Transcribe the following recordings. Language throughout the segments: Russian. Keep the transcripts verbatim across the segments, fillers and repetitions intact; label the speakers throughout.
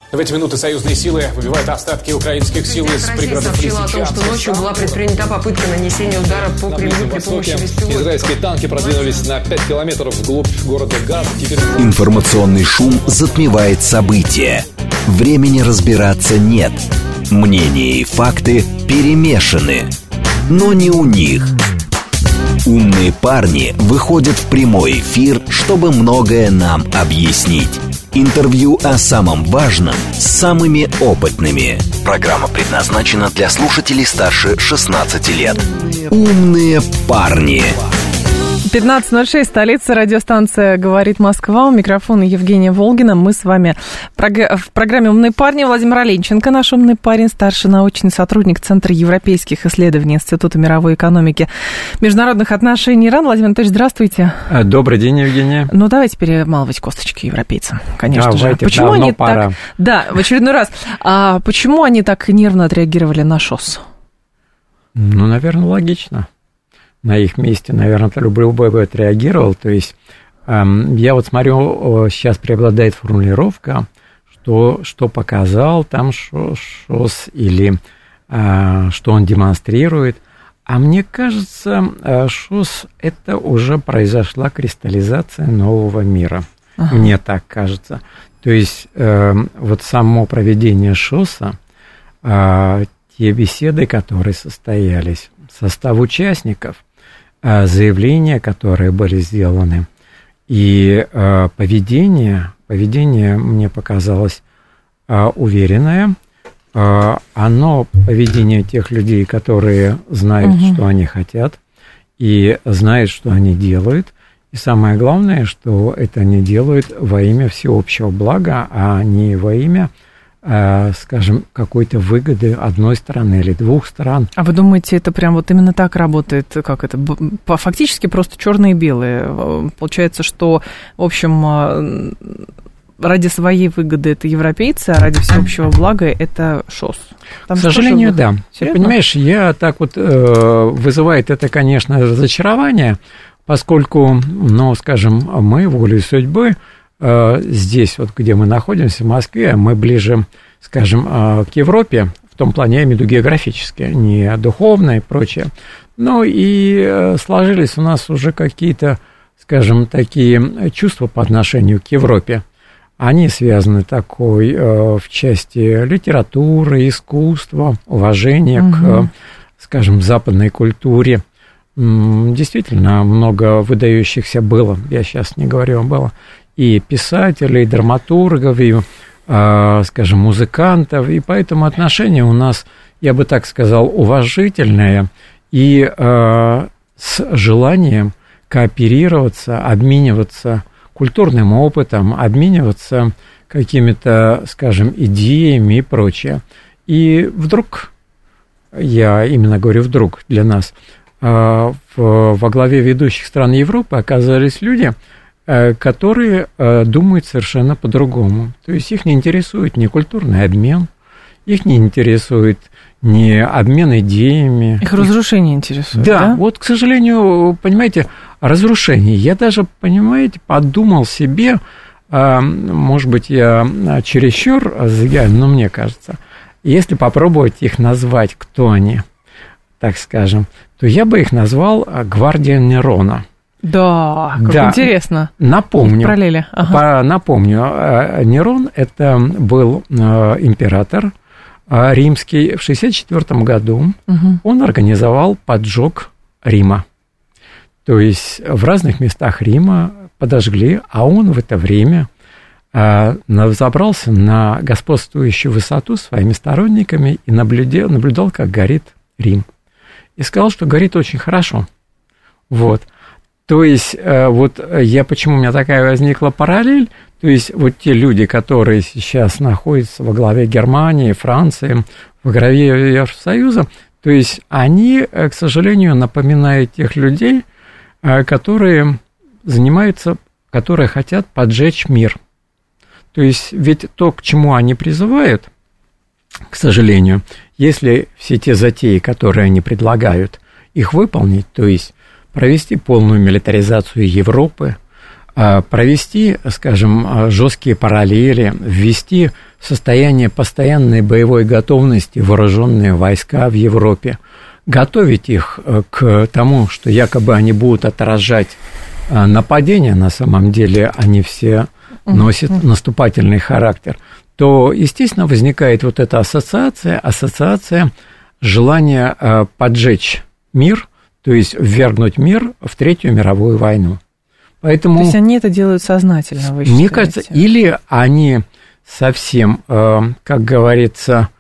Speaker 1: В эти минуты союзные силы выбивают остатки украинских сил из пригородных
Speaker 2: сообщила о том, что ночью была предпринята попытка нанесения удара по Кремлю при помощи беспилотников.
Speaker 3: Израильские танки продвинулись на пять километров вглубь города Газ. Теперь...
Speaker 4: Информационный шум затмевает события. Времени разбираться нет. Мнения и факты перемешаны. Но не у них. Умные парни выходят в прямой эфир, чтобы многое нам объяснить. Интервью о самом важном с самыми опытными. Программа предназначена для слушателей старше шестнадцати лет. Умные парни.
Speaker 5: пятнадцать ноль шесть, столица, радиостанция «Говорит Москва». У микрофона Евгения Волгина. Мы с вами в программе «Умные парни». Владимир Оленченко, наш умный парень, старший научный сотрудник Центра европейских исследований Института мировой экономики международных отношений ИРАН. Владимир Анатольевич, здравствуйте.
Speaker 6: Добрый день, Евгения.
Speaker 5: Ну, давайте перемалывать косточки европейцам, конечно
Speaker 6: давайте,
Speaker 5: же. Почему они
Speaker 6: пора.
Speaker 5: так... Да, в очередной раз. А почему они так нервно отреагировали на ШОС?
Speaker 6: Ну, наверное, логично. На их месте, наверное, любой бы отреагировал. То есть эм, я вот смотрю, сейчас преобладает формулировка, что, что показал там ШОС или э, что он демонстрирует. А мне кажется, э, ШОС – это уже произошла кристаллизация нового мира. Ага. Мне так кажется. То есть э, вот само проведение ШОСа, э, те беседы, которые состоялись, состав участников, заявления, которые были сделаны, и э, поведение, поведение мне показалось э, уверенное. Э, оно поведение тех людей, которые знают, угу. что они хотят, и знают, что они делают. И самое главное, что это они делают во имя всеобщего блага, а не во имя, скажем, какой-то выгоды одной страны или двух стран.
Speaker 5: А вы думаете, это прям вот именно так работает? Как это? Фактически просто черные и белые. Получается, что, в общем, ради своей выгоды это европейцы, а ради всеобщего блага это ШОС. Там
Speaker 6: К сожалению,
Speaker 5: вы...
Speaker 6: да. Ты понимаешь, я так вот э, вызывает это, конечно, разочарование, поскольку, ну, скажем, мы волей судьбы здесь, вот где мы находимся, в Москве, мы ближе, скажем, к Европе, в том плане, я имею в виду географически, не духовно и прочее. Ну и сложились у нас уже какие-то, скажем, такие чувства по отношению к Европе. Они связаны такой в части литературы, искусства, уважения угу. к, скажем, западной культуре. Действительно, много выдающихся было, я сейчас не говорю, было, и писателей, и драматургов, и, э, скажем, музыкантов, и поэтому отношение у нас, я бы так сказал, уважительное и э, с желанием кооперироваться, обмениваться культурным опытом, обмениваться какими-то, скажем, идеями и прочее. И вдруг, я именно говорю вдруг для нас, э, в, во главе ведущих стран Европы оказались люди, которые э, думают совершенно по-другому. То есть их не интересует ни культурный обмен, их не интересует ни обмен идеями.
Speaker 5: Их разрушение интересует,
Speaker 6: да?
Speaker 5: Да,
Speaker 6: вот, к сожалению, понимаете, разрушение. Я даже, понимаете, подумал себе, э, может быть, я чересчур загибаю, но мне кажется, если попробовать их назвать, кто они, так скажем, то я бы их назвал гвардия Нерона.
Speaker 5: Да, как
Speaker 6: да.
Speaker 5: интересно.
Speaker 6: Напомню,
Speaker 5: параллели. Ага.
Speaker 6: напомню, Нерон это был император римский. В шестьдесят четвёртом году угу. он организовал поджог Рима. То есть в разных местах Рима подожгли, а он в это время забрался на господствующую высоту своими сторонниками и наблюдал, наблюдал, как горит Рим. И сказал, что горит очень хорошо. Вот. То есть, вот я, почему у меня такая возникла параллель, то есть, вот те люди, которые сейчас находятся во главе Германии, Франции, во главе Евросоюза, то есть, они, к сожалению, напоминают тех людей, которые занимаются, которые хотят поджечь мир. То есть, ведь то, к чему они призывают, к сожалению, если все те затеи, которые они предлагают, их выполнить, то есть, провести полную милитаризацию Европы, провести, скажем, жесткие параллели, ввести состояние постоянной боевой готовности вооруженные войска в Европе. Готовить их к тому, что якобы они будут отражать нападения, на самом деле они все носят наступательный характер, то, естественно, возникает вот эта ассоциация, ассоциация желания поджечь мир, то есть ввергнуть мир в Третью мировую войну. Поэтому,
Speaker 5: то есть они это делают сознательно, вы считаете?
Speaker 6: Мне кажется, или они совсем, как говорится,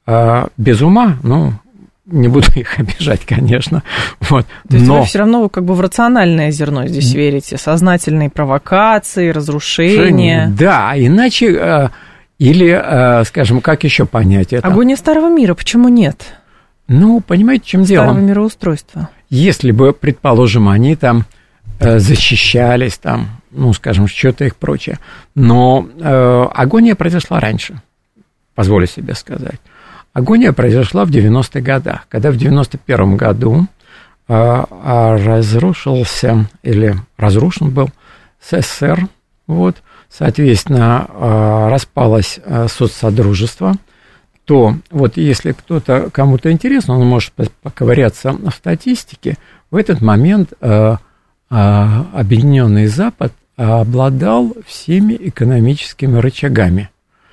Speaker 6: без ума, ну, не буду их обижать, конечно. Вот.
Speaker 5: То есть
Speaker 6: но...
Speaker 5: вы все равно как бы в рациональное зерно здесь верите, сознательные провокации, разрушения.
Speaker 6: Да, иначе, или, скажем, как еще понять это?
Speaker 5: Агония старого мира, почему нет?
Speaker 6: Ну, понимаете, в чем дело?
Speaker 5: Старого мироустройства.
Speaker 6: Если бы, предположим, они там защищались, там, ну, скажем, что-то их прочее, но э, агония произошла раньше, позволю себе сказать. Агония произошла в девяностых годах, когда в девяносто первом году э, разрушился, или разрушен был СССР, вот, соответственно, э, распалось э, соцсодружество, то вот если кто-то, кому-то интересно, он может поковыряться в статистике, в этот момент э, э, Объединенный Запад обладал всеми экономическими рычагами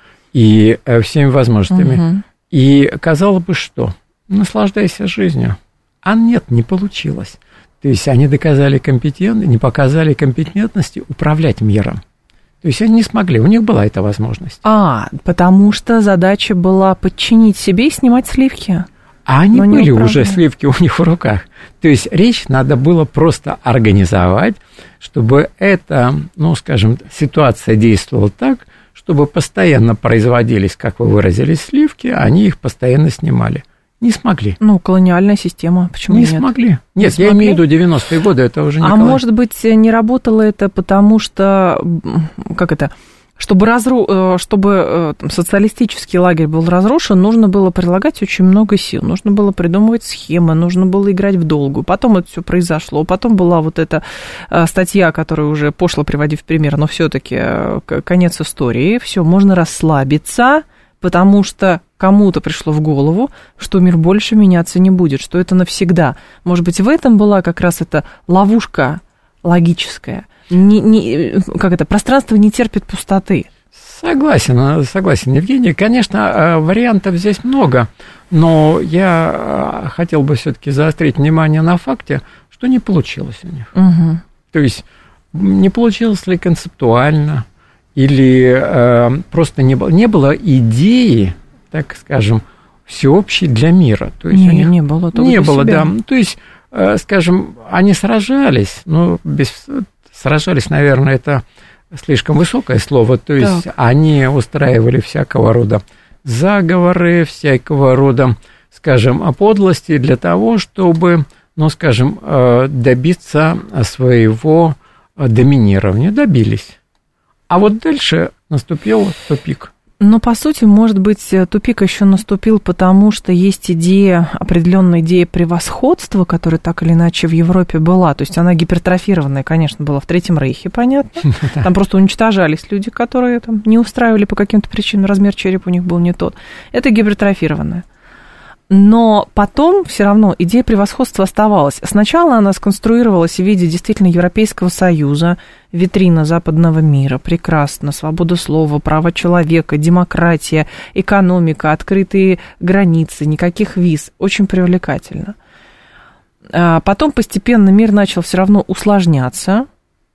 Speaker 6: и э, всеми возможностями. Угу. И казалось бы, что наслаждайся жизнью. А нет, не получилось. То есть они доказали компетентность, не показали компетентности управлять миром. То есть они не смогли, у них была эта возможность. А,
Speaker 5: потому что задача была подчинить себе и снимать сливки.
Speaker 6: А они были уже сливки у них в руках. То есть речь надо было просто организовать, чтобы эта, ну, скажем, ситуация действовала так, чтобы постоянно производились, как вы выразились, сливки, а они их постоянно снимали. Не смогли.
Speaker 5: Ну, колониальная система, почему
Speaker 6: не
Speaker 5: нет?
Speaker 6: Смогли. Нет,
Speaker 5: не
Speaker 6: я
Speaker 5: смогли?
Speaker 6: имею в виду девяностые годы, это уже не
Speaker 5: А
Speaker 6: колония.
Speaker 5: Может быть, не работало это потому, что, как это, чтобы, разру... чтобы там, социалистический лагерь был разрушен, нужно было прилагать очень много сил, нужно было придумывать схемы, нужно было играть в долгую. Потом это все произошло, потом была вот эта статья, которую уже пошло приводить в пример, но все-таки конец истории, все, можно расслабиться, потому что кому-то пришло в голову, что мир больше меняться не будет, что это навсегда. Может быть, в этом была как раз эта ловушка логическая. Не, не, как это, пространство не терпит пустоты.
Speaker 6: Согласен, согласен, Евгений. Конечно, вариантов здесь много, но я хотел бы все-таки заострить внимание на факте, что не получилось у них.
Speaker 5: Угу.
Speaker 6: То есть не получилось ли концептуально, или э, просто не было, не было идеи, так скажем, всеобщей для мира. То есть
Speaker 5: не,
Speaker 6: у них
Speaker 5: не было.
Speaker 6: Не было, себя. Да. То есть, э, скажем, они сражались, но без, сражались, наверное, это слишком высокое слово. То есть так. Они устраивали всякого рода заговоры, всякого рода, скажем, подлости для того, чтобы, ну, скажем, э, добиться своего доминирования. Добились. А вот дальше наступил тупик.
Speaker 5: Но, по сути, может быть, тупик еще наступил, потому что есть идея, определенная идея превосходства, которая так или иначе в Европе была. То есть она гипертрофированная, конечно, была в Третьем Рейхе, понятно. Там просто уничтожались люди, которые там не устраивали по каким-то причинам, размер черепа у них был не тот. Это гипертрофированная. Но потом все равно идея превосходства оставалась. Сначала она сконструировалась в виде действительно Европейского Союза, витрина западного мира, прекрасно, свобода слова, права человека, демократия, экономика, открытые границы, никаких виз, очень привлекательно. А потом постепенно мир начал все равно усложняться,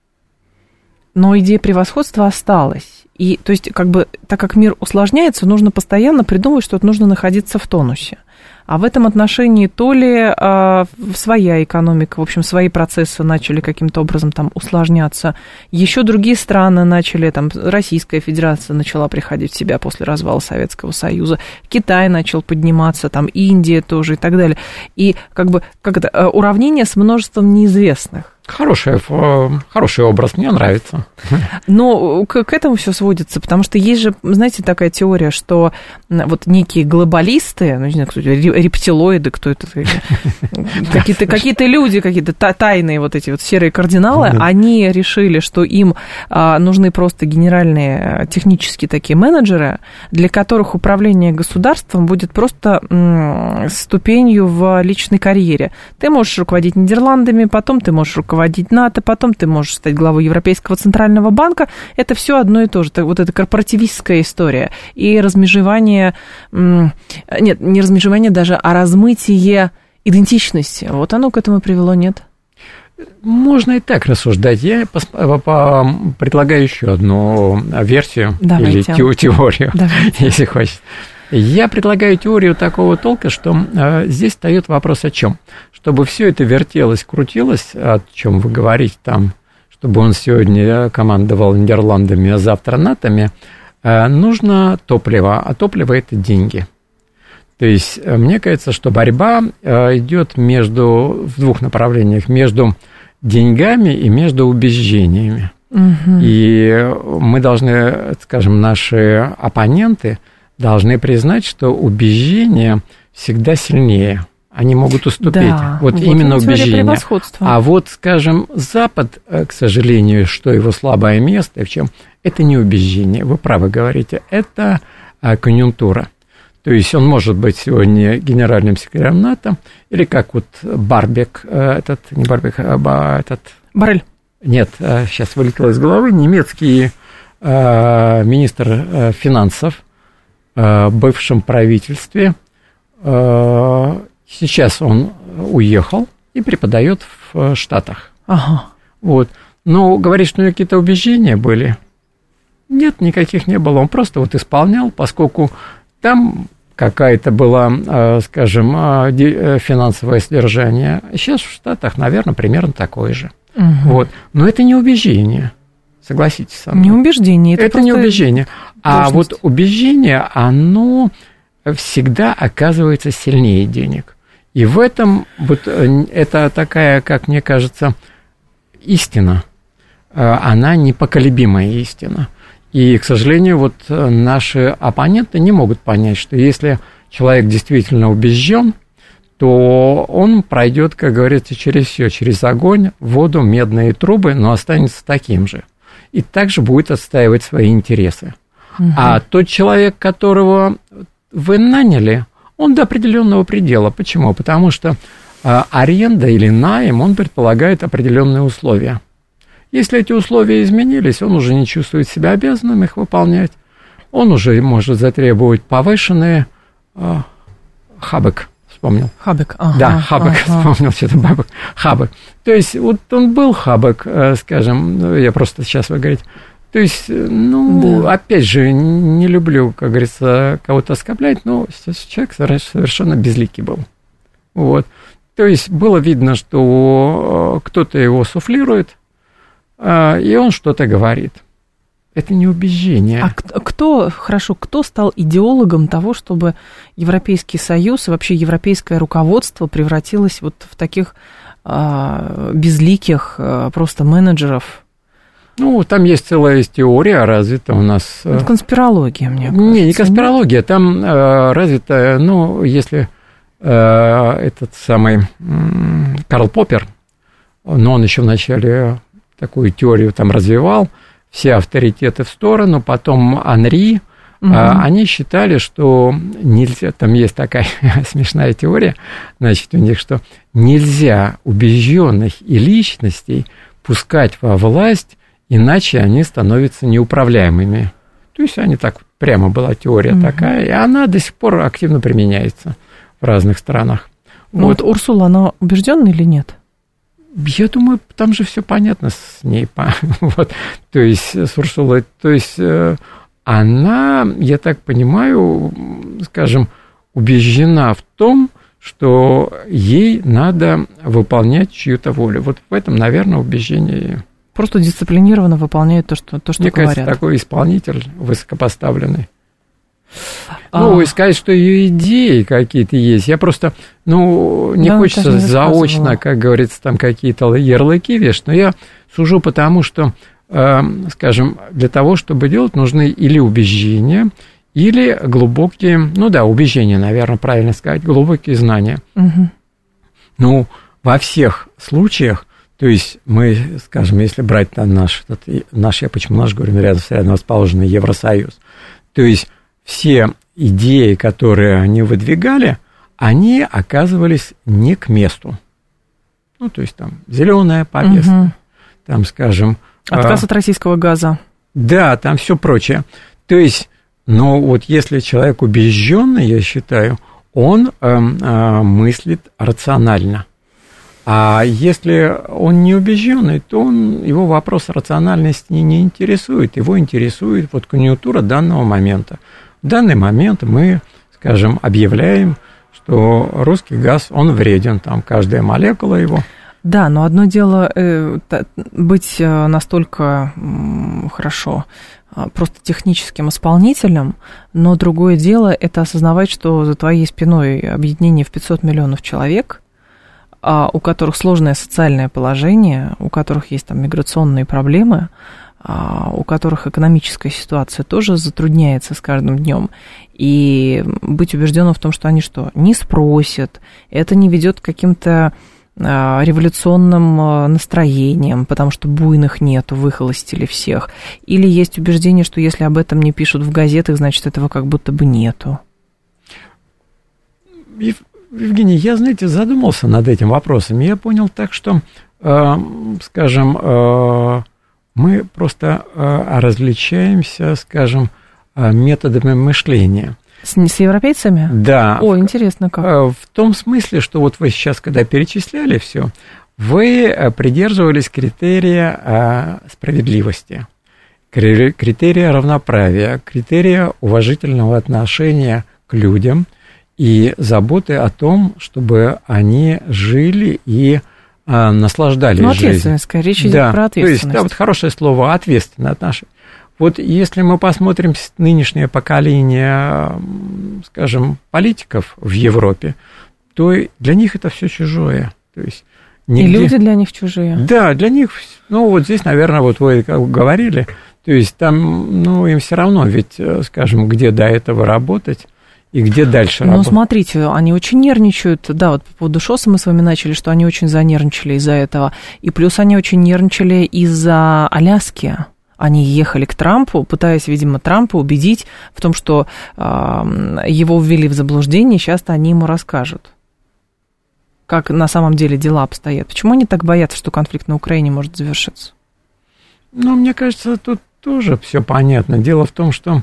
Speaker 5: но идея превосходства осталась. И, то есть, как бы, так как мир усложняется, нужно постоянно придумывать, что нужно находиться в тонусе. А в этом отношении то ли а, своя экономика, в общем, свои процессы начали каким-то образом там усложняться, еще другие страны начали, там, Российская Федерация начала приходить в себя после развала Советского Союза, Китай начал подниматься, там, Индия тоже и так далее. И, как бы, как это, уравнение с множеством неизвестных.
Speaker 6: Хороший, хороший образ, мне нравится.
Speaker 5: Но к, к этому все сводится, потому что есть же, знаете, такая теория, что вот некие глобалисты, ну, не знаю, кто-то, рептилоиды, кто это? Какие-то, какие-то люди, какие-то тайные вот эти вот серые кардиналы, они решили, что им нужны просто генеральные технические такие менеджеры, для которых управление государством будет просто ступенью в личной карьере. Ты можешь руководить Нидерландами, потом ты можешь руководить НАТО, потом ты можешь стать главой Европейского центрального банка. Это все одно и то же. Вот эта корпоративистская история. И размежевание... Нет, не размежевание даже, а размытие идентичности. Вот оно к этому привело, нет?
Speaker 6: Можно и так рассуждать. Я предлагаю еще одну версию. Давайте. Или теорию, Давайте. Если хочешь. Я предлагаю теорию такого толка, что э, здесь встает вопрос о чем? Чтобы все это вертелось, крутилось, о чем вы говорите там, чтобы он сегодня командовал Нидерландами, а завтра натами, э, нужно топливо, а топливо – это деньги. То есть, мне кажется, что борьба э, идет между, в двух направлениях, между деньгами и между убеждениями. Угу. И мы должны, скажем, наши оппоненты должны признать, что убеждения всегда сильнее. Они могут уступить. Да, вот, вот именно убеждения. А вот, скажем, Запад, к сожалению, что его слабое место, в чем это не убеждение, вы правы говорите, это конъюнктура. То есть он может быть сегодня генеральным секретарем НАТО, или как вот Барбек, этот, не Барбек, а этот...
Speaker 5: Боррель.
Speaker 6: Нет, сейчас вылетело из головы, немецкий министр финансов, в бывшем правительстве. Сейчас он уехал и преподает в Штатах. Ага. Вот. Но говорит, что у него какие-то убеждения были. Нет, никаких не было. Он просто вот исполнял, поскольку там какая-то была, скажем, финансовое содержание. Сейчас в Штатах, наверное, примерно такое же. Угу. Вот. Но это не убеждение. Согласитесь со мной.
Speaker 5: Не убеждение.
Speaker 6: Это, это не убеждение. А вот убеждение, оно всегда оказывается сильнее денег. И в этом вот это такая, как мне кажется, истина. Она непоколебимая истина. И, к сожалению, вот наши оппоненты не могут понять, что если человек действительно убежден, то он пройдет, как говорится, через все, через огонь, воду, медные трубы, но останется таким же. И также будет отстаивать свои интересы. Угу. А тот человек, которого вы наняли, он до определенного предела. Почему? Потому что а, аренда или найм, он предполагает определенные условия. Если эти условия изменились, он уже не чувствует себя обязанным их выполнять. Он уже может затребовать повышенные... А, хабек, вспомнил.
Speaker 5: Хабек. Ага,
Speaker 6: да, хабек, ага. Вспомнил что-то, бабек. Хабек. То есть, вот он был хабек, скажем, я просто сейчас вы говорите... То есть, ну, да. Опять же, не люблю, как говорится, кого-то оскорблять, но человек совершенно безликий был. Вот. То есть, было видно, что кто-то его суфлирует, и он что-то говорит. Это не убеждение.
Speaker 5: А кто, хорошо, кто стал идеологом того, чтобы Европейский Союз и вообще европейское руководство превратилось вот в таких безликих просто менеджеров?
Speaker 6: Ну, там есть целая теория развита у нас.
Speaker 5: Это конспирология, мне кажется.
Speaker 6: Не, не конспирология, там э, развита, ну, если э, этот самый э, Карл Поппер, но он еще вначале такую теорию там развивал, все авторитеты в сторону, потом Анри, угу. э, они считали, что нельзя, там есть такая смешная теория, значит, у них, что нельзя убежденных и личностей пускать во власть, иначе они становятся неуправляемыми. То есть, они так, прямо была теория mm-hmm. такая, и она до сих пор активно применяется в разных странах.
Speaker 5: Ну вот. вот Урсула, она убежденная или нет?
Speaker 6: Я думаю, там же все понятно с ней. Вот. То есть, с Урсулой, то есть, она, я так понимаю, скажем, убеждена в том, что ей надо выполнять чью-то волю. Вот в этом, наверное, убеждение...
Speaker 5: Просто дисциплинированно выполняет то, что, то, что
Speaker 6: Мне
Speaker 5: говорят.
Speaker 6: Мне кажется, такой исполнитель высокопоставленный. А... Ну, и сказать, что ее идеи какие-то есть. Я просто, ну, не да, хочется не заочно, как говорится, там какие-то ярлыки вешать, но я сужу потому, что, э, скажем, для того, чтобы делать, нужны или убеждения, или глубокие, ну да, убеждения, наверное, правильно сказать, глубокие знания. Угу. Ну, во всех случаях, то есть мы, скажем, если брать там наш, наш, я почему наш говорю, рядом с рядом расположенный Евросоюз, то есть все идеи, которые они выдвигали, они оказывались не к месту. Ну, то есть там зеленая повестка, угу. там, скажем...
Speaker 5: Отказ а, от российского газа.
Speaker 6: Да, там все прочее. То есть, но вот если человек убежденный, я считаю, он э, э, мыслит рационально. А если он не убежденный, то он, его вопрос рациональности не интересует. Его интересует вот конъюнктура данного момента. В данный момент мы, скажем, объявляем, что русский газ, он вреден, там каждая молекула его.
Speaker 5: Да, но одно дело э, быть настолько э, хорошо э, просто техническим исполнителем, но другое дело это осознавать, что за твоей спиной объединение в пятьсот миллионов человек, э, у которых сложное социальное положение, у которых есть там миграционные проблемы, у которых экономическая ситуация тоже затрудняется с каждым днем, и быть убежденным в том, что они что, не спросят, это не ведет к каким-то революционным настроениям, потому что буйных нету, выхолостили всех, или есть убеждение, что если об этом не пишут в газетах, значит, этого как будто бы нету.
Speaker 6: Евгений, я, знаете, задумался над этим вопросом, я понял так, что, э, скажем, э, мы просто э, различаемся, скажем, э, методами мышления.
Speaker 5: С, с европейцами?
Speaker 6: Да.
Speaker 5: О, интересно как.
Speaker 6: Э, в том смысле, что вот вы сейчас, когда перечисляли все, вы придерживались критерия э, справедливости, критерия равноправия, критерия уважительного отношения к людям и заботы о том, чтобы они жили и наслаждались
Speaker 5: ну,
Speaker 6: жизнью.
Speaker 5: Ответственность, скорее, речь идет
Speaker 6: да,
Speaker 5: про ответственность.
Speaker 6: То есть, да, вот хорошее слово, ответственное отношение. Вот если мы посмотрим нынешнее поколение, скажем, политиков в Европе, то для них это все чужое. То есть нигде...
Speaker 5: И люди для них чужие.
Speaker 6: Да, для них, ну вот здесь, наверное, вот вы как говорили, то есть там, ну, им все равно, ведь, скажем, где до этого работать, и где дальше
Speaker 5: Ну,
Speaker 6: работать?
Speaker 5: смотрите, они очень нервничают. Да, вот по поводу ШОСа мы с вами начали, что они очень занервничали из-за этого. И плюс они очень нервничали из-за Аляски. Они ехали к Трампу, пытаясь, видимо, Трампа убедить в том, что э, его ввели в заблуждение, сейчас-то они ему расскажут, как на самом деле дела обстоят. Почему они так боятся, что конфликт на Украине может завершиться?
Speaker 6: Ну, мне кажется, тут тоже все понятно. Дело в том, что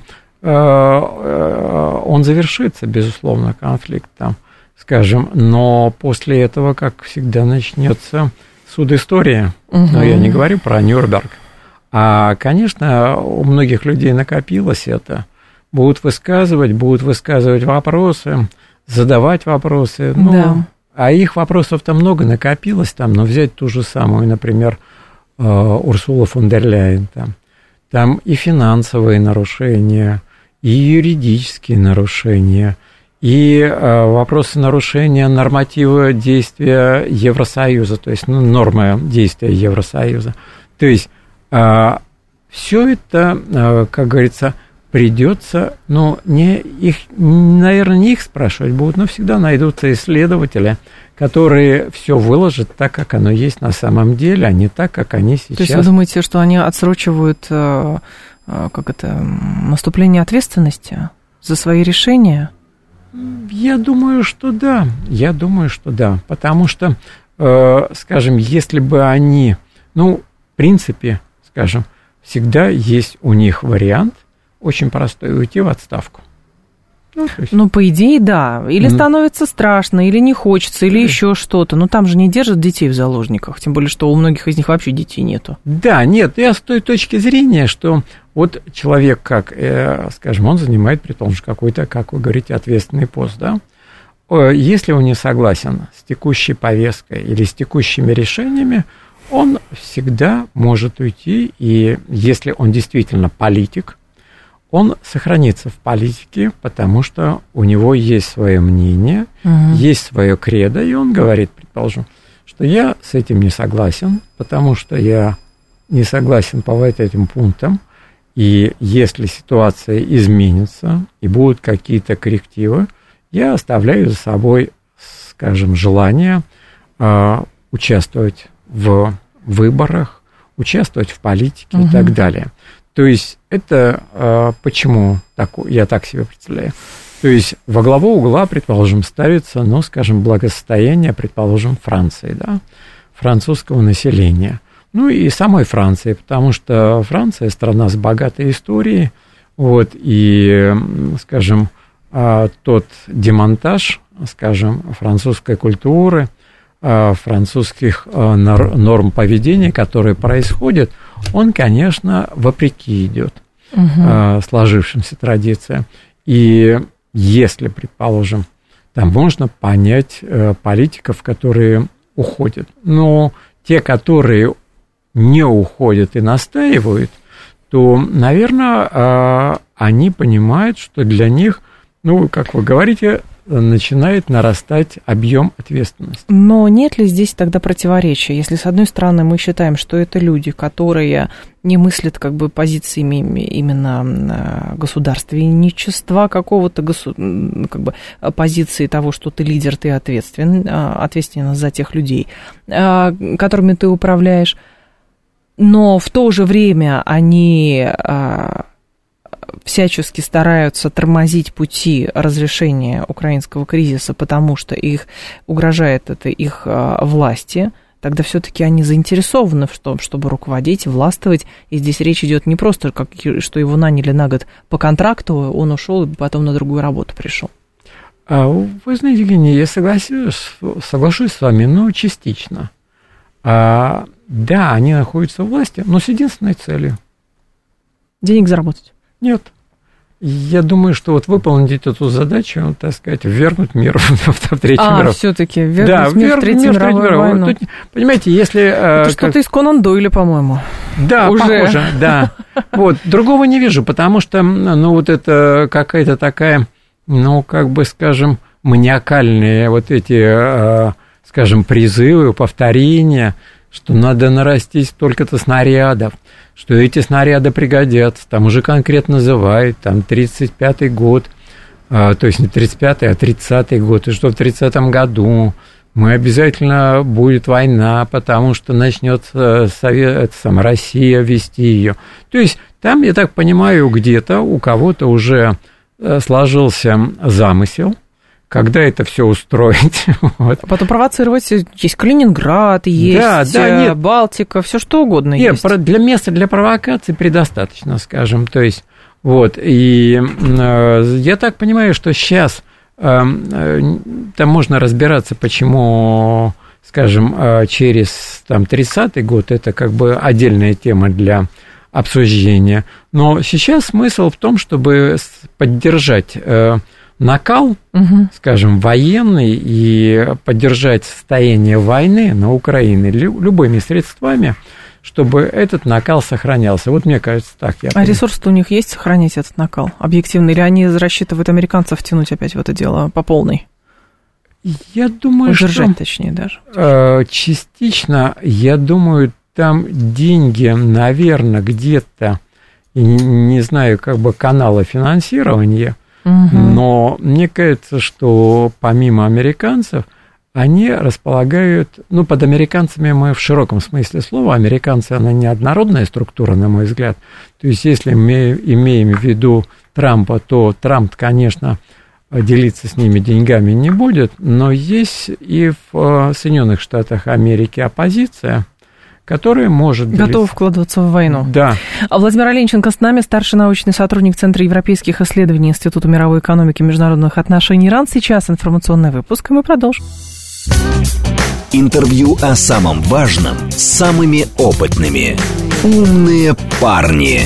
Speaker 6: он завершится, безусловно, конфликт там, скажем, но после этого, как всегда, начнется суд истории. Угу. Но я не говорю про Нюрнберг. А, конечно, у многих людей накопилось это. Будут высказывать, будут высказывать вопросы, задавать вопросы. Ну,
Speaker 5: да.
Speaker 6: А их вопросов-то много накопилось там, но взять ту же самую, например, Урсула фон дер Ляйен там. Там и финансовые нарушения, и юридические нарушения, и э, вопросы нарушения норматива действия Евросоюза, то есть ну, нормы действия Евросоюза. То есть э, все это, э, как говорится, придется, ну, не их, наверное, не их спрашивать будут, но всегда найдутся исследователи, которые все выложат так, как оно есть на самом деле, а не так, как они сейчас.
Speaker 5: То есть вы думаете, что они отсрочивают, как это, наступление ответственности за свои решения?
Speaker 6: Я думаю, что да. Я думаю, что да. Потому что, скажем, если бы они, ну, в принципе, скажем, всегда есть у них вариант очень простой — уйти в отставку. Ну, есть... ну,
Speaker 5: по идее, да. Или mm. становится страшно, или не хочется, или mm. еще что-то. Но там же не держат детей в заложниках. Тем более, что у многих из них вообще детей нету.
Speaker 6: Да, нет, я с той точки зрения, что вот человек, как, э, скажем, он занимает, при том же, какой-то, как вы говорите, ответственный пост, да? Если он не согласен с текущей повесткой или с текущими решениями, он всегда может уйти, и если он действительно политик, он сохранится в политике, потому что у него есть свое мнение, угу. есть свое кредо, и он говорит, предположим, что я с этим не согласен, потому что я не согласен по вот этим пунктам, И если ситуация изменится и будут какие-то коррективы, я оставляю за собой, скажем, желание э, участвовать в выборах, участвовать в политике угу. и так далее. То есть это э, почему так, я так себе представляю? То есть во главу угла, предположим, ставится, ну, скажем, благосостояние, предположим, Франции, да, французского населения. Ну и самой Франции, потому что Франция страна с богатой историей, вот, и, скажем, тот демонтаж, скажем, французской культуры, французских норм поведения, которые происходят, он, конечно, вопреки идет угу. сложившимся традициям. И если, предположим, там можно понять политиков, которые уходят, но те, которые не уходят и настаивают, то, наверное, они понимают, что для них, ну, как вы говорите, начинает нарастать объем ответственности.
Speaker 5: Но нет ли здесь тогда противоречия? Если, с одной стороны, мы считаем, что это люди, которые не мыслят как бы позициями именно государственничества, какого-то госу... как бы позиции того, что ты лидер, ты ответственен, ответственен за тех людей, которыми ты управляешь, но в то же время они всячески стараются тормозить пути разрешения украинского кризиса, потому что их угрожает это их власти, тогда все-таки они заинтересованы в том, чтобы руководить, властвовать. И здесь речь идет не просто, как, что его наняли на год по контракту, он ушел и потом на другую работу пришел.
Speaker 6: Вы знаете, Евгения, я согласюсь, соглашусь с вами, но частично. А, да, они находятся в власти, но с единственной целью.
Speaker 5: Денег заработать.
Speaker 6: Нет. Я думаю, что вот выполнить эту задачу, так сказать, ввергнуть мир в Третий
Speaker 5: а,
Speaker 6: мировой.
Speaker 5: А, все-таки ввергнуть
Speaker 6: да,
Speaker 5: мир в Третью мировую войну.
Speaker 6: Тут, понимаете, если...
Speaker 5: Это
Speaker 6: как...
Speaker 5: что-то из Конан Дойля, по-моему.
Speaker 6: Да, уже. Похоже, да. Вот, другого не вижу, потому что, ну, вот это какая-то такая, ну, как бы, скажем, маниакальные вот эти, скажем, призывы, повторения, что надо нарастить столько-то снарядов, что эти снаряды пригодятся, там уже конкретно называют, там, тридцать пятый год, а, то есть не тридцать пятый, а тридцатый год, и что в тридцатом году мы обязательно будет война, потому что начнет Совет, сама Россия вести ее. То есть там, я так понимаю, где-то у кого-то уже сложился замысел, когда это все устроить. Вот.
Speaker 5: А потом провоцировать. Есть Калининград, есть да, да, нет. Балтика, все что угодно
Speaker 6: нет,
Speaker 5: есть.
Speaker 6: Для места для провокации предостаточно, скажем. То есть, вот, и э, я так понимаю, что сейчас э, э, там можно разбираться, почему, скажем, э, через там, тридцатый год это как бы отдельная тема для обсуждения. Но сейчас смысл в том, чтобы поддержать э, накал, угу. скажем, военный и поддержать состояние войны на Украине любыми средствами, чтобы этот накал сохранялся. Вот мне кажется, так. Я
Speaker 5: а ресурсы у них есть сохранить этот накал объективно? Или они рассчитывают американцев втянуть опять в это дело по полной?
Speaker 6: Я думаю,
Speaker 5: удержать,
Speaker 6: что...
Speaker 5: точнее, даже.
Speaker 6: Частично, я думаю, там деньги, наверное, где-то, не знаю, как бы канала финансирования, угу. но мне кажется, что помимо американцев, они располагают, ну, под американцами мы в широком смысле слова, американцы, она неоднородная структура, на мой взгляд, то есть если мы имеем в виду Трампа, то Трамп, конечно, делиться с ними деньгами не будет, но есть и в Соединенных Штатах Америки оппозиция, которая может...
Speaker 5: Готова вкладываться в войну.
Speaker 6: Да.
Speaker 5: Владимир Оленченко с нами, старший научный сотрудник Центра европейских исследований Института мировой экономики и международных отношений РАН. Сейчас информационный выпуск, и мы продолжим.
Speaker 4: Интервью о самом важном с самыми опытными. Умные парни.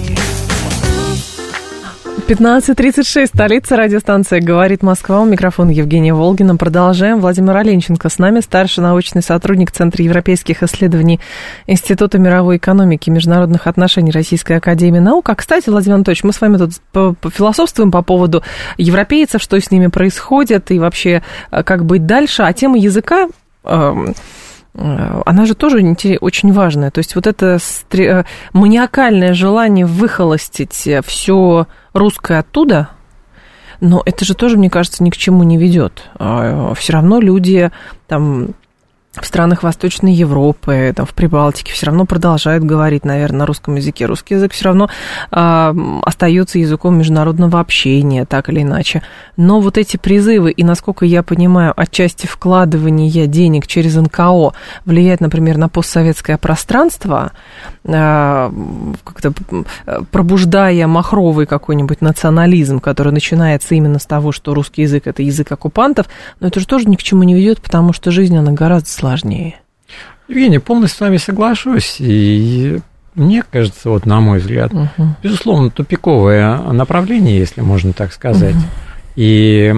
Speaker 5: пятнадцать тридцать шесть, столица, радиостанция «Говорит Москва». У микрофона Евгения Волгина. Продолжаем. Владимир Оленченко с нами, старший научный сотрудник Центра европейских исследований Института мировой экономики и международных отношений Российской академии наук. А, кстати, Владимир Анатольевич, мы с вами тут пофилософствуем по поводу европейцев, что с ними происходит и вообще как быть дальше. А тема языка... она же тоже очень важная. То есть вот это маниакальное желание выхолостить все русское оттуда, но это же тоже, мне кажется, ни к чему не ведет. Все равно люди там в странах Восточной Европы, там, в Прибалтике все равно продолжают говорить, наверное, на русском языке. Русский язык все равно э, остается языком международного общения, так или иначе. Но вот эти призывы, и, насколько я понимаю, отчасти вкладывания денег через эн ка о влияет, например, на постсоветское пространство, э, как-то пробуждая махровый какой-нибудь национализм, который начинается именно с того, что русский язык – это язык оккупантов, но это же тоже ни к чему не ведет, потому что жизнь, она гораздо сложнее.
Speaker 6: Евгений, полностью с вами соглашусь, и мне кажется, вот на мой взгляд, угу. безусловно, тупиковое направление, если можно так сказать, угу. и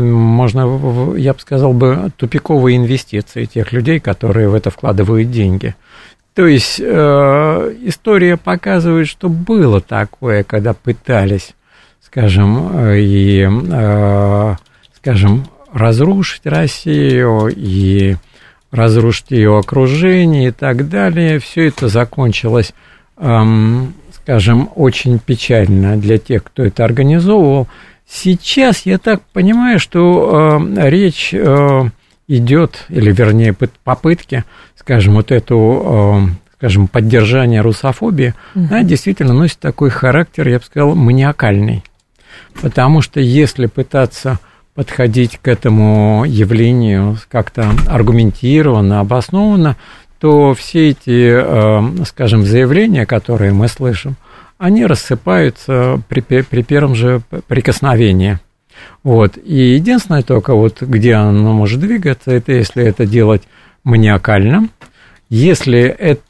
Speaker 6: можно, я бы сказал бы, тупиковые инвестиции тех людей, которые в это вкладывают деньги. То есть э, история показывает, что было такое, когда пытались, скажем, и, э, скажем, разрушить Россию и разрушить ее окружение и так далее. Все это закончилось, эм, скажем, очень печально для тех, кто это организовывал. Сейчас я так понимаю, что э, речь э, идет, или вернее попытки, скажем, вот эту, э, скажем, поддержание русофобии, mm-hmm. она действительно носит такой характер, я бы сказал, маниакальный. Потому что если пытаться подходить к этому явлению как-то аргументированно, обоснованно, то все эти, скажем, заявления, которые мы слышим, они рассыпаются при, при первом же прикосновении. Вот. И единственное только, вот, где оно может двигаться, это если это делать маниакально, если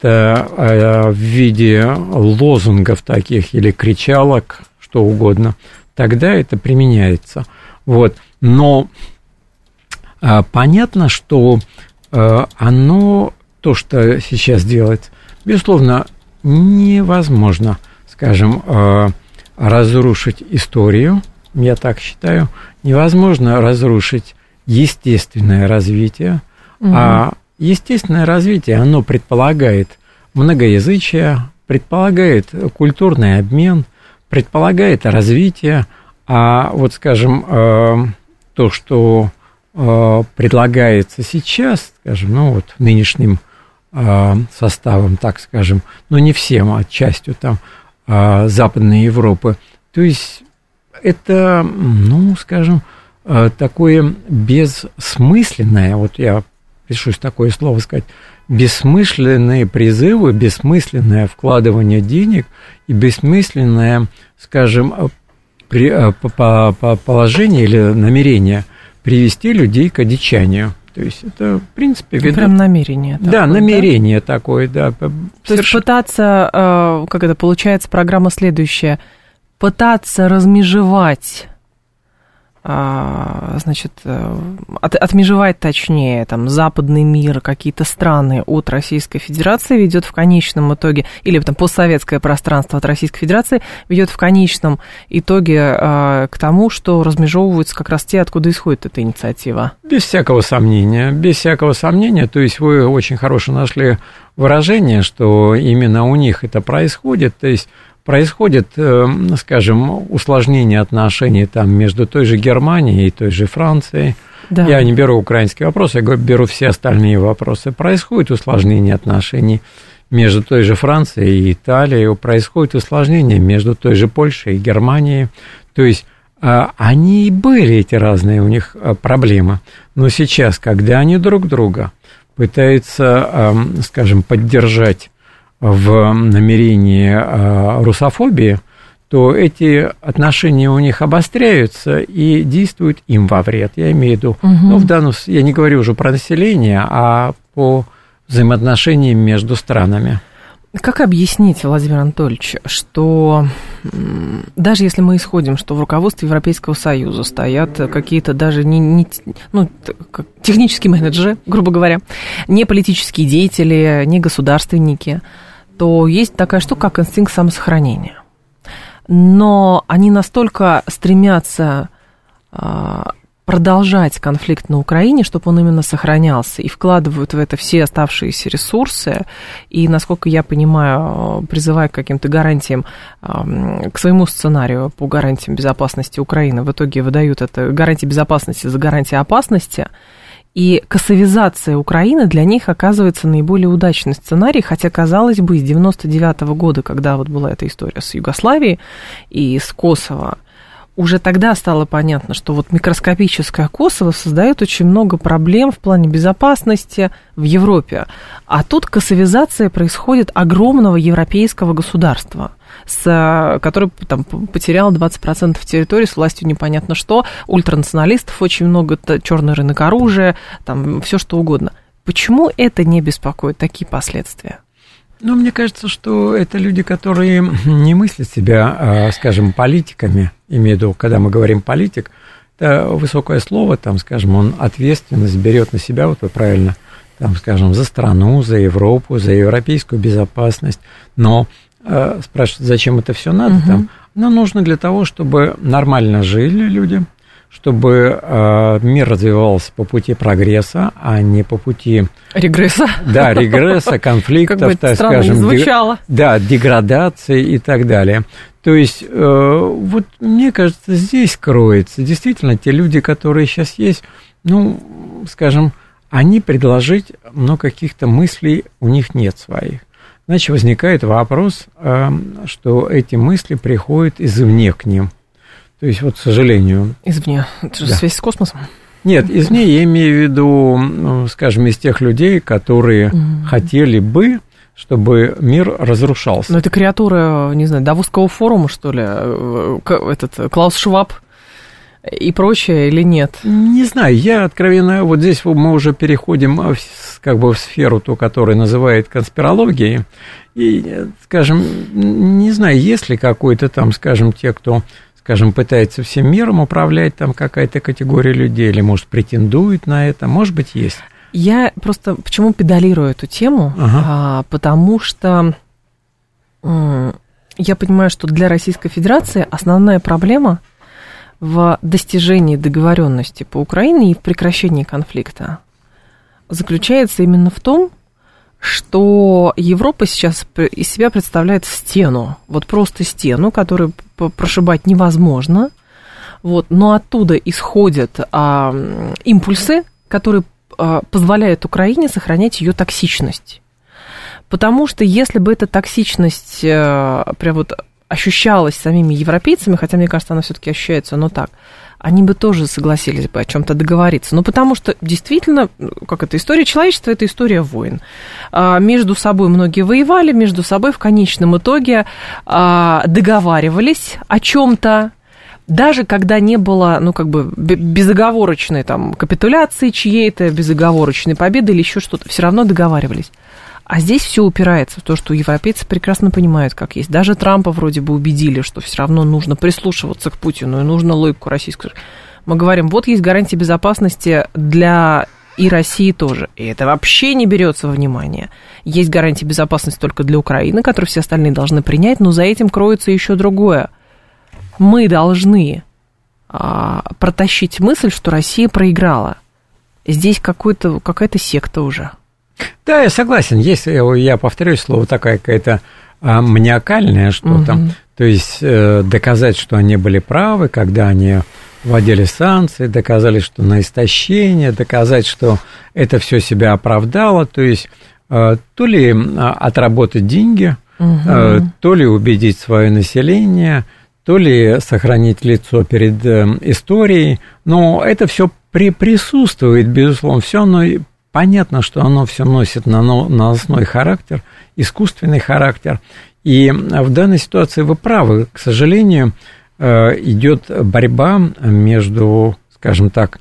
Speaker 6: это в виде лозунгов таких или кричалок, что угодно, тогда это применяется. Вот. Но а, понятно, что а, оно, то, что сейчас делается, безусловно, невозможно, скажем, а, разрушить историю, я так считаю, невозможно разрушить естественное развитие, угу. а естественное развитие, оно предполагает многоязычие, предполагает культурный обмен, предполагает развитие. А вот, скажем, то, что предлагается сейчас, скажем, ну вот нынешним составом, так скажем, но не всем, а частью там Западной Европы, то есть это, ну, скажем, такое бессмысленное, вот я решусь такое слово сказать, бессмысленные призывы, бессмысленное вкладывание денег и бессмысленное, скажем, при, по, по положение или намерение привести людей к одичанию. То есть это, в принципе,
Speaker 5: ведут... Прям намерение такое,
Speaker 6: да, намерение да? такое, да.
Speaker 5: То Соверш... есть пытаться, как это получается, программа следующая, пытаться размежевать, значит, от, отмежевать, точнее, там, западный мир, какие-то страны от Российской Федерации ведет в конечном итоге, или там постсоветское пространство от Российской Федерации ведет в конечном итоге к тому, что размежевываются как раз те, откуда исходит эта инициатива.
Speaker 6: Без всякого сомнения, без всякого сомнения, то есть вы очень хорошо нашли выражение, что именно у них это происходит, то есть происходит, скажем, усложнение отношений там между той же Германией и той же Францией. Да. Я не беру украинский вопрос, я беру все остальные вопросы. Происходит усложнение отношений между той же Францией и Италией, происходит усложнение между той же Польшей и Германией. То есть они и были, эти разные у них проблемы. Но сейчас, когда они друг друга пытаются, скажем, поддержать в намерении э, русофобии, то эти отношения у них обостряются и действуют им во вред. Я имею в виду, угу. ну, в данном, я не говорю уже про население, а по взаимоотношениям между странами.
Speaker 5: Как объяснить, Владимир Анатольевич, что даже если мы исходим, что в руководстве Европейского Союза стоят какие-то даже не, не ну, технические менеджеры, грубо говоря, не политические деятели, не государственники, то есть такая штука, как инстинкт самосохранения. Но они настолько стремятся продолжать конфликт на Украине, чтобы он именно сохранялся, и вкладывают в это все оставшиеся ресурсы, и, насколько я понимаю, призывая к каким-то гарантиям, к своему сценарию по гарантиям безопасности Украины, в итоге выдают это гарантии безопасности за гарантии опасности, и косовизация Украины для них оказывается наиболее удачный сценарий, хотя, казалось бы, с девяносто девятого года, когда вот была эта история с Югославией и с Косово, уже тогда стало понятно, что вот микроскопическое Косово создает очень много проблем в плане безопасности в Европе. А тут косовизация происходит огромного европейского государства, с, который там, потерял двадцать процентов территории, с властью непонятно что, ультранационалистов очень много, черный рынок оружия, там все что угодно. Почему это не беспокоит, такие последствия?
Speaker 6: Ну, мне кажется, что это люди, которые не мыслят себя, скажем, политиками, имею в виду, когда мы говорим политик, это высокое слово, там, скажем, он ответственность берет на себя, вот вы правильно, там, скажем, за страну, за Европу, за европейскую безопасность, но э, спрашивают, зачем это все надо, угу. там, ну, нужно для того, чтобы нормально жили люди, чтобы э, мир развивался по пути прогресса, а не по пути...
Speaker 5: Регресса. Да,
Speaker 6: регресса, конфликтов,
Speaker 5: как бы
Speaker 6: так
Speaker 5: странно
Speaker 6: скажем.
Speaker 5: Не звучало.
Speaker 6: Дег... Да, деградации и так далее. То есть, э, вот мне кажется, здесь кроется действительно те люди, которые сейчас есть, ну, скажем, они предложить, но каких-то мыслей у них нет своих. Значит, возникает вопрос, э, что эти мысли приходят извне к ним. То есть, вот, к сожалению...
Speaker 5: Извне. Это же да. связь с космосом?
Speaker 6: Нет, извне я имею в виду, ну, скажем, из тех людей, которые mm-hmm. хотели бы, чтобы мир разрушался.
Speaker 5: Ну, это креатура, не знаю, Давосского форума, что ли? Этот Клаус Шваб и прочее или нет?
Speaker 6: Не знаю, я откровенно... Вот здесь мы уже переходим в, как бы в сферу, ту, которая называет конспирологией. И, скажем, не знаю, есть ли какой-то там, скажем, те, кто... скажем, пытается всем миром управлять, там какая-то категория людей, или, может, претендует на это, может быть, есть.
Speaker 5: Я просто почему педалирую эту тему, ага. а, потому что м- я понимаю, что для Российской Федерации основная проблема в достижении договоренности по Украине и в прекращении конфликта заключается именно в том, что Европа сейчас из себя представляет стену, вот просто стену, которую прошибать невозможно, вот, но оттуда исходят а, импульсы, которые а, позволяют Украине сохранять ее токсичность. Потому что если бы эта токсичность а, прям вот ощущалась самими европейцами, хотя, мне кажется, она все-таки ощущается, но так, они бы тоже согласились бы о чем-то договориться. Ну, потому что действительно, как это, история человечества – это история войн. А, между собой многие воевали, между собой в конечном итоге а, договаривались о чем-то, даже когда не было, ну, как бы, безоговорочной там капитуляции чьей-то, безоговорочной победы или еще что-то, все равно договаривались. А здесь все упирается в то, что европейцы прекрасно понимают, как есть. Даже Трампа вроде бы убедили, что все равно нужно прислушиваться к Путину, и нужно логику российскую. Мы говорим, вот есть гарантии безопасности для и России тоже. И это вообще не берется во внимание. Есть гарантии безопасности только для Украины, которые все остальные должны принять, но за этим кроется еще другое. Мы должны а, протащить мысль, что Россия проиграла. Здесь какой-то, какая-то секта уже.
Speaker 6: Да, я согласен. Есть, я повторюсь, слово такая какая-то а, маниакальное что-то. Угу. То есть э, доказать, что они были правы, когда они вводили санкции, доказали, что на истощение, доказать, что это все себя оправдало. То есть э, то ли отработать деньги, угу. э, то ли убедить свое население, то ли сохранить лицо перед э, историей. Но это все при, присутствует, безусловно, все оно... Понятно, что оно все носит наносной характер, искусственный характер. И в данной ситуации вы правы. К сожалению, идет борьба между, скажем так,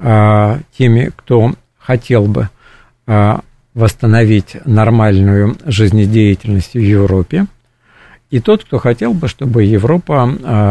Speaker 6: теми, кто хотел бы восстановить нормальную жизнедеятельность в Европе, и тот, кто хотел бы, чтобы Европа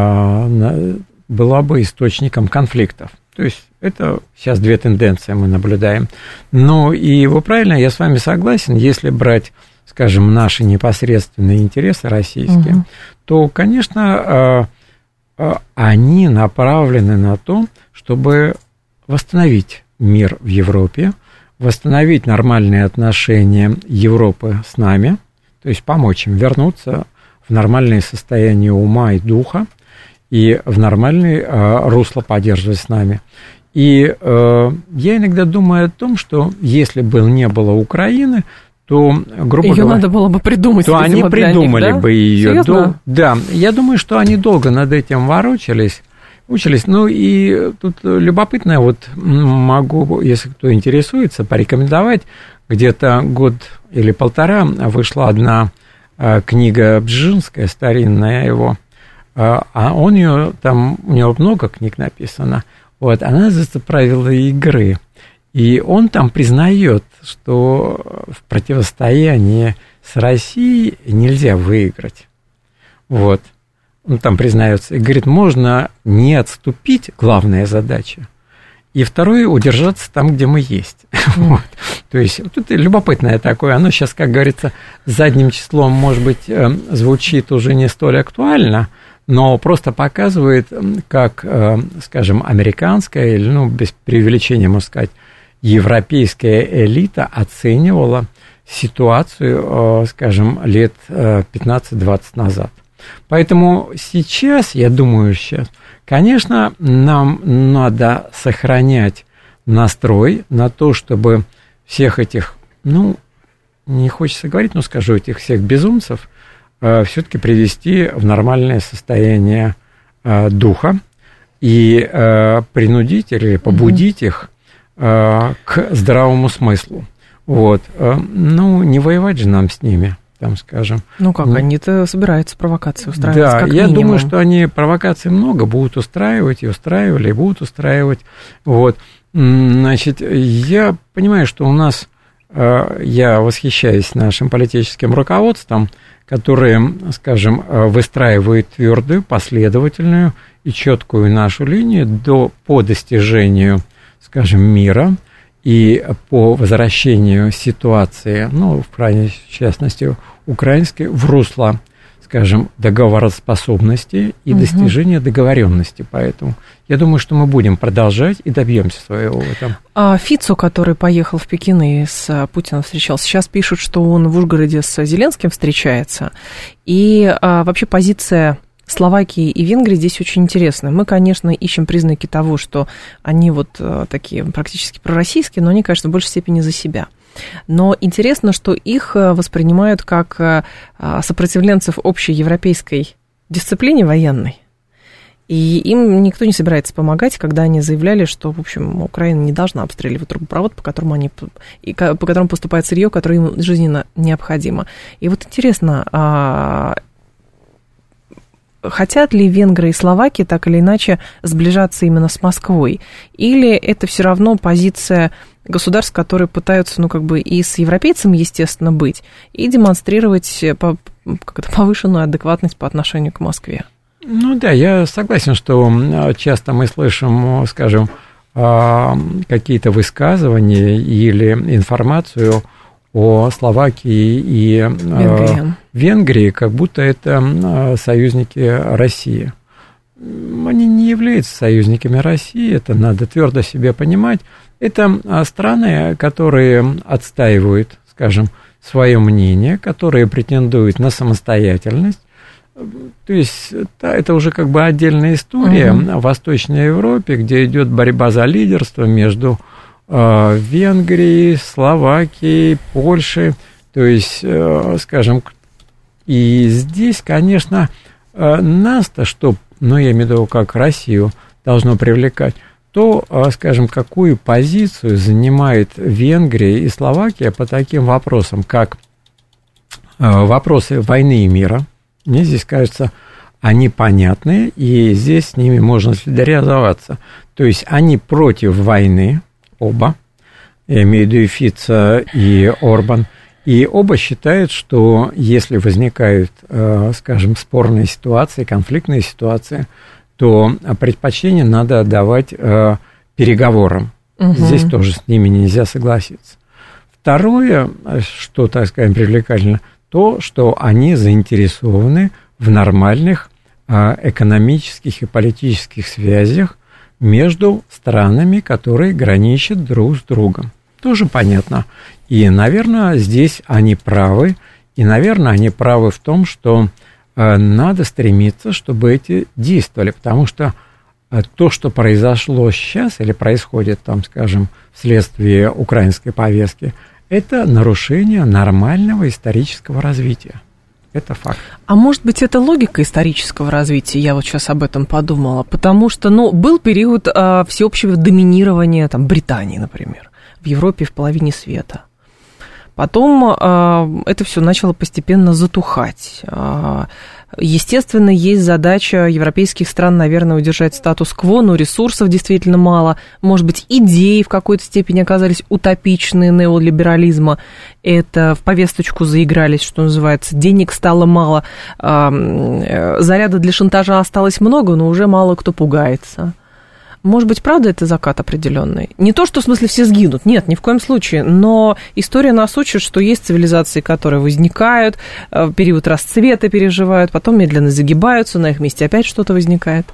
Speaker 6: была бы источником конфликтов. То есть это сейчас две тенденции мы наблюдаем. Но и вы правильно, я с вами согласен, если брать, скажем, наши непосредственные интересы российские, угу. то, конечно, они направлены на то, чтобы восстановить мир в Европе, восстановить нормальные отношения Европы с нами, то есть помочь им вернуться в нормальное состояние ума и духа и в нормальное э, русло поддерживать с нами. И э, я иногда думаю о том, что если бы не было Украины, то, грубо
Speaker 5: ее
Speaker 6: говоря,
Speaker 5: надо было бы придумать,
Speaker 6: то они придумали
Speaker 5: них, да?
Speaker 6: бы ее.
Speaker 5: До...
Speaker 6: Да, я думаю, что они долго над этим ворочались, учились. Ну и тут любопытно, вот могу, если кто интересуется, порекомендовать. Где-то год или полтора вышла одна книга Бжезинская, старинная его, а он ее, там у него много книг написано, вот, она называется «Правила игры». И он там признает, что в противостоянии с Россией нельзя выиграть. Вот. Он там признается и говорит, можно не отступить, главная задача, и второе, удержаться там, где мы есть. Mm. Вот. То есть, тут любопытное такое, оно сейчас, как говорится, задним числом, может быть, звучит уже не столь актуально, но просто показывает, как, скажем, американская, или, ну, без преувеличения, можно сказать, европейская элита оценивала ситуацию, скажем, лет пятнадцать-двадцать назад. Поэтому сейчас, я думаю, сейчас, конечно, нам надо сохранять настрой на то, чтобы всех этих, ну, не хочется говорить, но скажу, этих всех безумцев э, все-таки привести в нормальное состояние э, духа и э, принудить или побудить mm-hmm. их э, к здравому смыслу. Вот. Э, ну, не воевать же нам с ними. Там, скажем.
Speaker 5: Ну как, они-то собираются провокации устраивать.
Speaker 6: Да,
Speaker 5: как
Speaker 6: я
Speaker 5: минимум.
Speaker 6: думаю, что они провокаций много будут устраивать, и устраивали, и будут устраивать. Вот. Значит, я понимаю, что у нас, я восхищаюсь нашим политическим руководством, которое, скажем, выстраивает твердую, последовательную и четкую нашу линию до, по достижению, скажем, мира и по возвращению ситуации, ну, в крайней частности, украинской, в русло, скажем, договороспособности и угу. достижения договоренности. Поэтому я думаю, что мы будем продолжать и добьемся своего в этом.
Speaker 5: А Фицо, который поехал в Пекин и с Путиным встречался, сейчас пишут, что он в Ужгороде с Зеленским встречается. И а, вообще позиция Словакии и Венгрии здесь очень интересно. Мы, конечно, ищем признаки того, что они вот такие практически пророссийские, но они, конечно, в большей степени за себя. Но интересно, что их воспринимают как сопротивленцев общей европейской дисциплине военной. И им никто не собирается помогать, когда они заявляли, что, в общем, Украина не должна обстреливать трубопровод, по которому, они, по которому поступает сырье, которое им жизненно необходимо. И вот интересно, хотят ли венгры и словаки так или иначе сближаться именно с Москвой? Или это все равно позиция государств, которые пытаются, ну, как бы и с европейцами, естественно, быть, и демонстрировать как-то повышенную адекватность по отношению к Москве?
Speaker 6: Ну да, я согласен, что часто мы слышим, скажем, какие-то высказывания или информацию о Словакии и Венгрии. Венгрии, как будто это союзники России. Они не являются союзниками России, это надо твердо себе понимать. Это страны, которые отстаивают, скажем, свое мнение, которые претендуют на самостоятельность. То есть это уже как бы отдельная история uh-huh. в Восточной Европе, где идет борьба за лидерство между Венгрии, Словакии, Польши, то есть, скажем, и здесь, конечно, нас-то, что, ну, я имею в виду, как Россию должно привлекать, то, скажем, какую позицию занимает Венгрия и Словакия по таким вопросам, как вопросы войны и мира. Мне здесь кажется, они понятны, и здесь с ними можно солидаризоваться. То есть они против войны, оба, я имею в виду и Фицо, и Орбан, и оба считают, что если возникают, скажем, спорные ситуации, конфликтные ситуации, то предпочтение надо отдавать переговорам. Угу. Здесь тоже с ними нельзя согласиться. Второе, что, так скажем, привлекательно, то, что они заинтересованы в нормальных экономических и политических связях между странами, которые граничат друг с другом. Тоже понятно. И, наверное, здесь они правы. И, наверное, они правы в том, что э, надо стремиться, чтобы эти действовали. Потому что э, то, что произошло сейчас или происходит, там, скажем, вследствие украинской повестки, это нарушение нормального исторического развития. Это факт.
Speaker 5: А может быть, это логика исторического развития? Я вот сейчас об этом подумала. Потому что, ну, был период э, всеобщего доминирования, там, Британии, например, в Европе в половине света. Потом э, это все начало постепенно затухать. Э, естественно, есть задача европейских стран, наверное, удержать статус-кво, но ресурсов действительно мало. Может быть, идеи в какой-то степени оказались утопичные неолиберализма. Это в повесточку заигрались, что называется. Денег стало мало. Э, заряда для шантажа осталось много, но уже мало кто пугается. Может быть, правда, это закат определенный? Не то, что в смысле все сгинут, нет, ни в коем случае, но история нас учит, что есть цивилизации, которые возникают, период расцвета переживают, потом медленно загибаются, на их месте опять что-то возникает.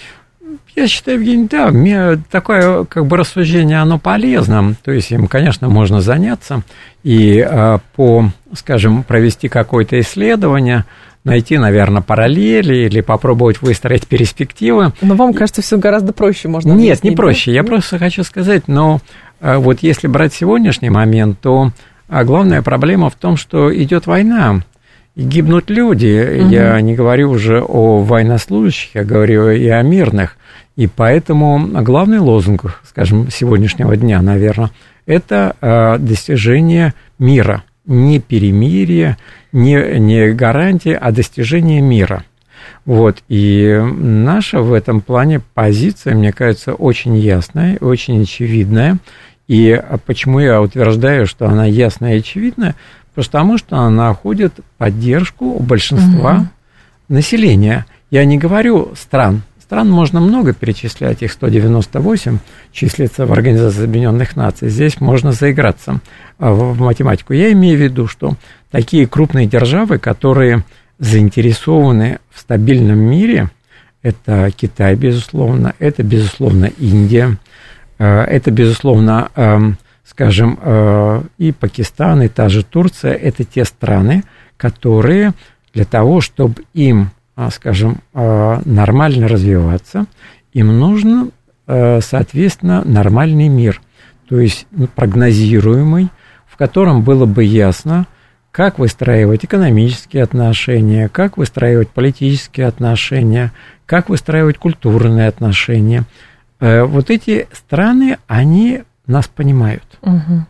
Speaker 6: Я считаю, Евгений, да, мне такое как бы рассуждение, оно полезно, то есть им, конечно, можно заняться и по, скажем, провести какое-то исследование, найти, наверное, параллели или попробовать выстроить перспективы.
Speaker 5: Но вам кажется, все гораздо проще можно
Speaker 6: Нет,
Speaker 5: объяснить,
Speaker 6: не проще.
Speaker 5: Да?
Speaker 6: Я просто хочу сказать, но вот если брать сегодняшний момент, то главная проблема в том, что идет война, и гибнут люди. Угу. Я не говорю уже о военнослужащих, я говорю и о мирных. И поэтому главный лозунг, скажем, сегодняшнего дня, наверное, это достижение мира. Не перемирие, не, не гарантия, а достижение мира. Вот. И наша в этом плане позиция, мне кажется, очень ясная, очень очевидная. И почему я утверждаю, что она ясная и очевидная? Потому что она находит поддержку у большинства угу. населения. Я не говорю стран. Стран можно много перечислять, их сто девяносто восемь числится в Организации Объединенных Наций. Здесь можно заиграться в математику. Я имею в виду, что такие крупные державы, которые заинтересованы в стабильном мире, это Китай, безусловно, это, безусловно, Индия, это, безусловно, скажем, и Пакистан, и та же Турция, это те страны, которые для того, чтобы им, скажем, нормально развиваться, им нужен, соответственно, нормальный мир, то есть прогнозируемый, в котором было бы ясно, как выстраивать экономические отношения, как выстраивать политические отношения, как выстраивать культурные отношения. Вот эти страны, они нас понимают. Угу.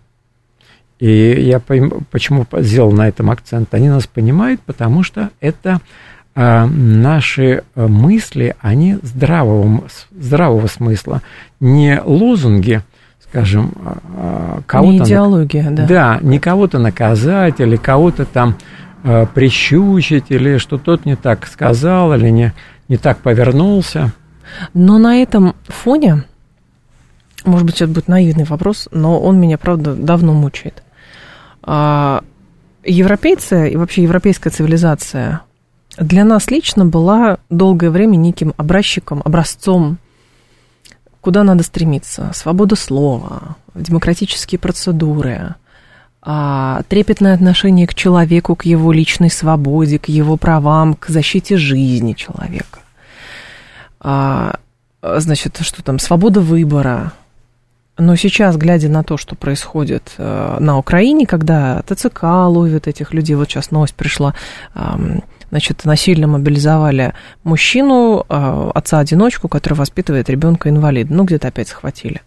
Speaker 6: И я почему сделал на этом акцент? Они нас понимают, потому что это наши мысли, они здравого, здравого смысла, не лозунги, скажем, кого-то...
Speaker 5: Не идеология, да.
Speaker 6: Да, не кого-то наказать, или кого-то там прищучить, или что тот не так сказал, или не, не так повернулся.
Speaker 5: Но на этом фоне, может быть, это будет наивный вопрос, но он меня, правда, давно мучает. Европейцы и вообще европейская цивилизация для нас лично была долгое время неким образчиком, образцом, куда надо стремиться. Свобода слова, демократические процедуры, трепетное отношение к человеку, к его личной свободе, к его правам, к защите жизни человека. Значит, что там, свобода выбора. Но сейчас, глядя на то, что происходит на Украине, когда ТЦК ловит этих людей, вот сейчас новость пришла, значит, насильно мобилизовали мужчину, отца-одиночку, который воспитывает ребенка-инвалида. Ну, где-то опять схватили.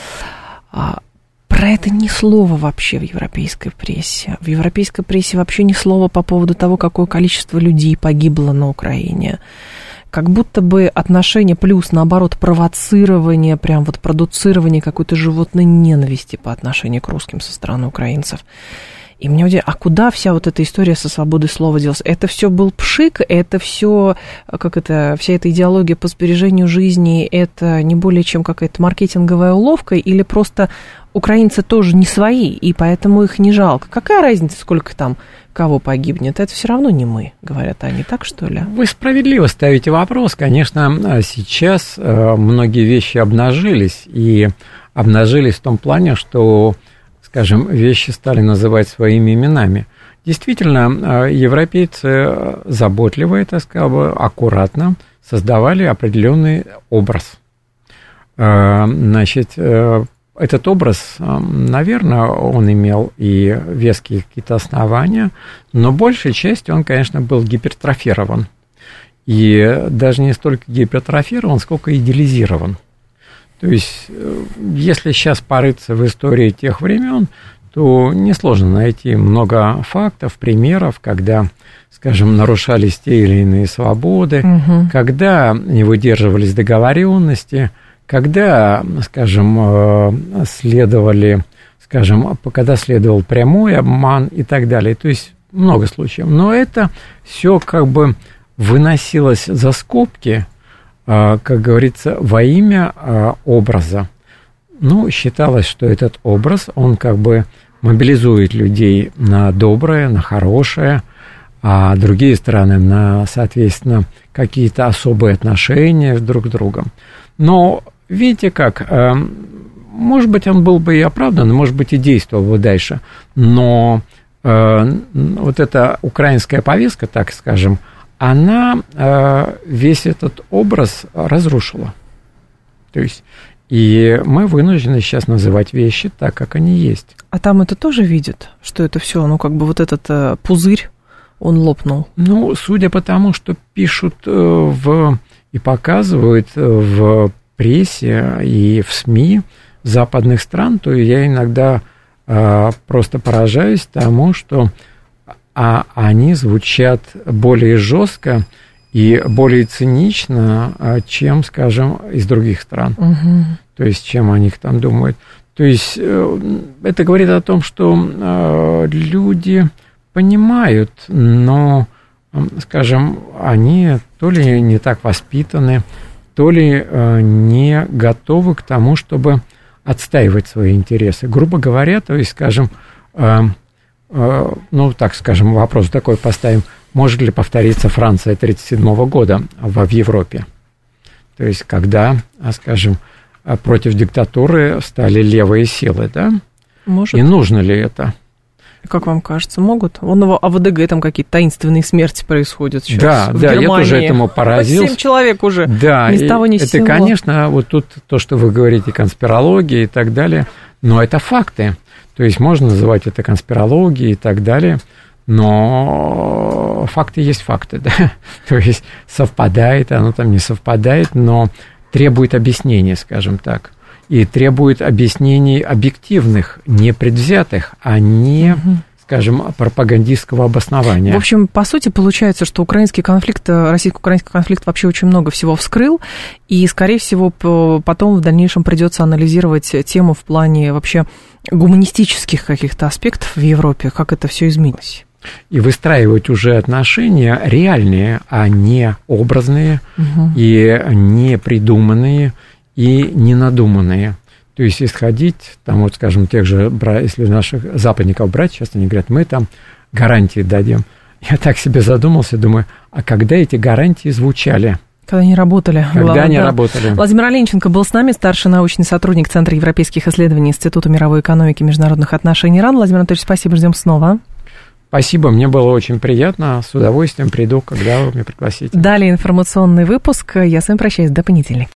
Speaker 5: Про это ни слова вообще в европейской прессе. В европейской прессе вообще ни слова по поводу того, какое количество людей погибло на Украине. Как будто бы отношение плюс, наоборот, провоцирование, прям вот продуцирование какой-то животной ненависти по отношению к русским со стороны украинцев. И мне удивляет, а куда вся вот эта история со свободой слова делась? Это все был пшик, это все, как это, вся эта идеология по сбережению жизни, это не более чем какая-то маркетинговая уловка, или просто украинцы тоже не свои, и поэтому их не жалко? Какая разница, сколько там кого погибнет, это все равно не мы, говорят они, так что ли?
Speaker 6: Вы справедливо ставите вопрос. Конечно, сейчас многие вещи обнажились, и обнажились в том плане, что, скажем, вещи стали называть своими именами. Действительно, европейцы заботливо, я так сказал, аккуратно создавали определенный образ. Значит, этот образ, наверное, он имел и веские какие-то основания, но большей частью он, конечно, был гипертрофирован. И даже не столько гипертрофирован, сколько идеализирован. То есть, если сейчас порыться в истории тех времен, то несложно найти много фактов, примеров, когда, скажем, нарушались те или иные свободы, угу. когда не выдерживались договоренности, когда, скажем, следовали, скажем, когда следовал прямой обман и так далее. То есть много случаев. Но это все как бы выносилось за скобки, как говорится, во имя образа. Ну, считалось, что этот образ, он как бы мобилизует людей на доброе, на хорошее, а другие страны на, соответственно, какие-то особые отношения друг с другом. Но видите как, может быть, он был бы и оправдан, может быть, и действовал бы дальше, но вот эта украинская повестка, так скажем, она весь этот образ разрушила. То есть, и мы вынуждены сейчас называть вещи так, как они есть.
Speaker 5: А там это тоже видят, что это все, ну, как бы вот этот пузырь, он лопнул? Ну,
Speaker 6: судя по тому, что пишут в, и показывают в прессе и в СМИ западных стран, то я иногда а, просто поражаюсь тому, что а, они звучат более жестко и более цинично, чем, скажем, из других стран. Угу. То есть, чем они там думают. То есть, это говорит о том, что а, люди понимают, но, скажем, они то ли не так воспитаны, то ли не готовы к тому, чтобы отстаивать свои интересы. Грубо говоря, то есть, скажем, ну, так скажем, вопрос такой поставим, может ли повториться Франция тысяча девятьсот тридцать седьмого года в, в Европе? То есть, когда, скажем, против диктатуры стали левые силы, да? Может. И нужно ли это?
Speaker 5: Как вам кажется, могут? Вон в АВДГ там какие-то таинственные смерти происходят сейчас.
Speaker 6: Да,
Speaker 5: в
Speaker 6: да,
Speaker 5: Германии.
Speaker 6: Я тоже этому поразился.
Speaker 5: Семь человек уже.
Speaker 6: Да,
Speaker 5: ни с того, ни с
Speaker 6: это,
Speaker 5: сего.
Speaker 6: Конечно, вот тут то, что вы говорите, конспирология и так далее, но это факты. То есть можно называть это конспирологией и так далее, но факты есть факты, да. То есть совпадает, оно там не совпадает, но требует объяснения, скажем так. И требует объяснений объективных, не предвзятых, а не, угу. скажем, пропагандистского обоснования.
Speaker 5: В общем, по сути, получается, что украинский конфликт, российско-украинский конфликт вообще очень много всего вскрыл, и, скорее всего, потом в дальнейшем придется анализировать тему в плане вообще гуманистических каких-то аспектов в Европе, как это все изменилось.
Speaker 6: И выстраивать уже отношения реальные, а не образные, угу. и не придуманные, и ненадуманные. То есть исходить, там вот, скажем, тех же, если наших западников брать, сейчас они говорят, мы там гарантии дадим. Я так себе задумался, думаю, а когда эти гарантии звучали?
Speaker 5: Когда они работали.
Speaker 6: Когда
Speaker 5: главное,
Speaker 6: они
Speaker 5: да.
Speaker 6: работали.
Speaker 5: Владимир Оленченко был с нами, старший научный сотрудник Центра европейских исследований Института мировой экономики и международных отношений РАН. Владимир Анатольевич, спасибо, ждем снова.
Speaker 6: Спасибо, мне было очень приятно. С удовольствием приду, когда вы меня пригласите.
Speaker 5: Далее информационный выпуск. Я с вами прощаюсь до понедельника.